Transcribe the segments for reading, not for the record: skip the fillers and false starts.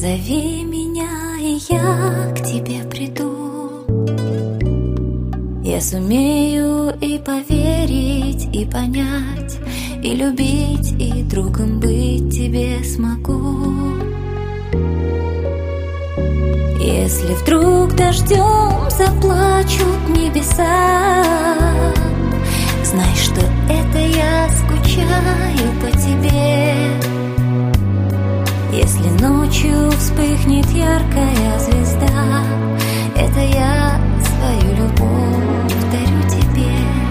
Позови меня, и я к тебе приду. Я сумею и поверить, и понять, и любить, и другом быть тебе смогу. Если вдруг дождем заплачут небеса, знай, что это я скучаю по тебе. Если ночью вспыхнет яркая звезда, это я свою любовь дарю тебе.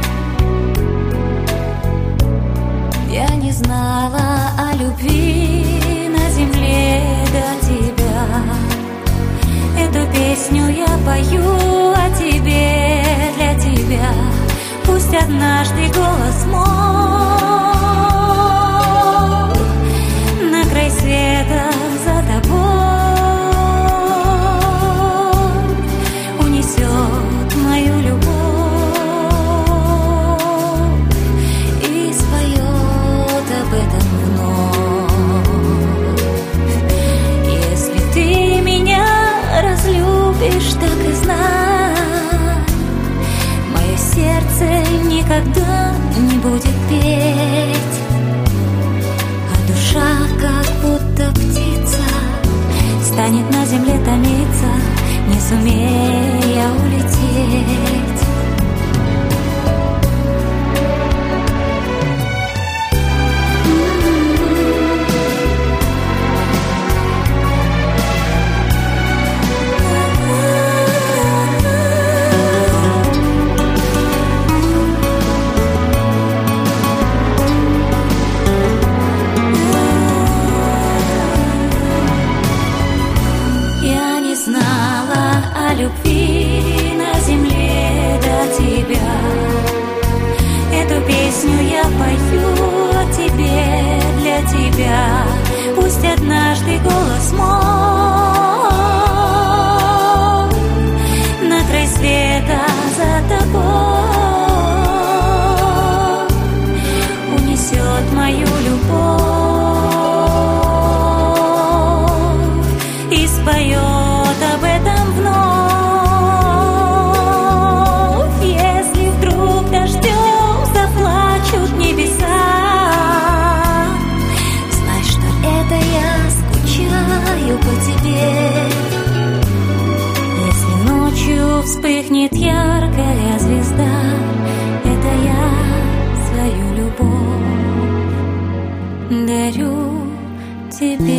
Я не знала о любви на земле до тебя. Эту песню я пою о тебе, для тебя. Пусть однажды голос мой на край света за тобой унесет мою любовь и споет об этом вновь. Если ты меня разлюбишь, так и знай, мое сердце никогда не будет петь, а душа, как будто птица, станет на земле томиться, не сумея улететь. Любви на земле до тебя. Эту песню я пою о тебе, для тебя. Пусть однажды голос мой на край света за тобой унесет мою любовь и споет об этом вновь. По тебе. Если ночью вспыхнет яркая звезда, это я свою любовь дарю тебе.